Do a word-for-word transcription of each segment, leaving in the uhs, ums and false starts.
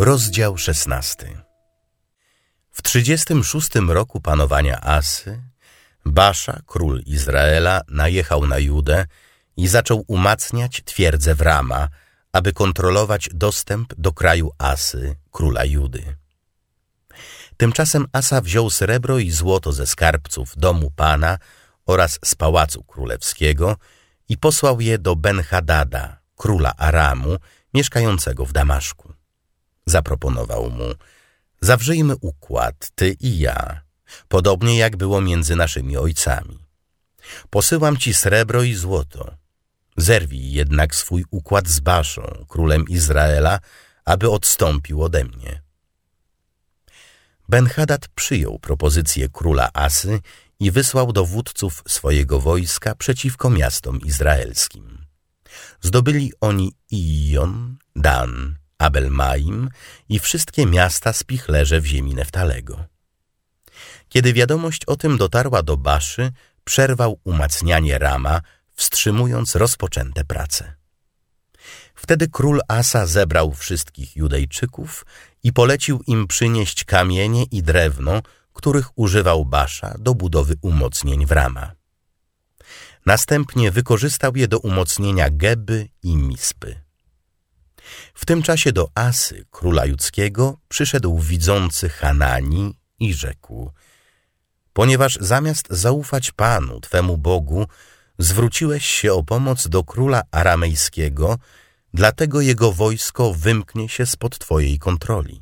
Rozdział szesnasty. W trzydziestym szóstym roku panowania Asy, Basza, król Izraela, najechał na Judę i zaczął umacniać twierdzę w Rama, aby kontrolować dostęp do kraju Asy, króla Judy. Tymczasem Asa wziął srebro i złoto ze skarbców domu Pana oraz z pałacu królewskiego i posłał je do Ben-Hadada, króla Aramu, mieszkającego w Damaszku. Zaproponował mu: zawrzyjmy układ, ty i ja, podobnie jak było między naszymi ojcami. Posyłam ci srebro i złoto. Zerwij jednak swój układ z Baszą, królem Izraela, aby odstąpił ode mnie. Ben-Hadad przyjął propozycję króla Asy i wysłał dowódców swojego wojska przeciwko miastom izraelskim. Zdobyli oni Ijon, Dan, Abel-Maim i wszystkie miasta spichlerze w ziemi Neftalego. Kiedy wiadomość o tym dotarła do Baszy, przerwał umacnianie Rama, wstrzymując rozpoczęte prace. Wtedy król Asa zebrał wszystkich Judejczyków i polecił im przynieść kamienie i drewno, których używał Basza do budowy umocnień w Rama. Następnie wykorzystał je do umocnienia Geby i Mispy. W tym czasie do Asy, króla judzkiego, przyszedł widzący Hanani i rzekł: ponieważ zamiast zaufać Panu, Twemu Bogu, zwróciłeś się o pomoc do króla aramejskiego, dlatego jego wojsko wymknie się spod Twojej kontroli.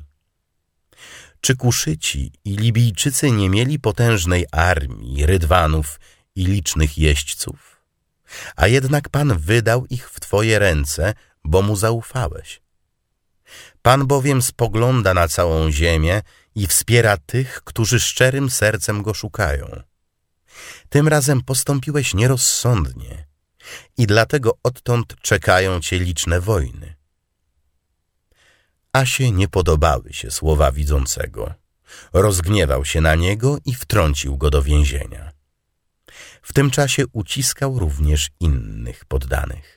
Czy Kuszyci i Libijczycy nie mieli potężnej armii, rydwanów i licznych jeźdźców? A jednak Pan wydał ich w Twoje ręce, bo Mu zaufałeś. Pan bowiem spogląda na całą ziemię i wspiera tych, którzy szczerym sercem Go szukają. Tym razem postąpiłeś nierozsądnie i dlatego odtąd czekają Cię liczne wojny. Asie nie podobały się słowa widzącego. Rozgniewał się na niego i wtrącił go do więzienia. W tym czasie uciskał również innych poddanych.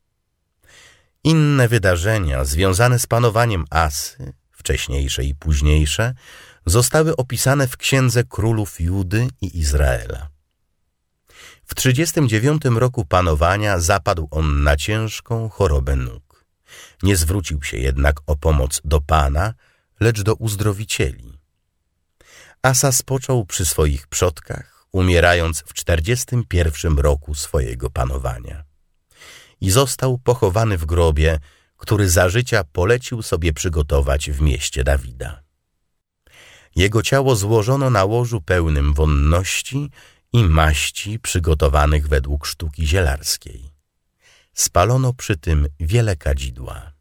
Inne wydarzenia związane z panowaniem Asy, wcześniejsze i późniejsze, zostały opisane w Księdze Królów Judy i Izraela. W trzydziestym dziewiątym roku panowania zapadł on na ciężką chorobę nóg. Nie zwrócił się jednak o pomoc do Pana, lecz do uzdrowicieli. Asa spoczął przy swoich przodkach, umierając w czterdziestym pierwszym roku swojego panowania. I został pochowany w grobie, który za życia polecił sobie przygotować w mieście Dawida. Jego ciało złożono na łożu pełnym wonności i maści przygotowanych według sztuki zielarskiej. Spalono przy tym wiele kadzidła.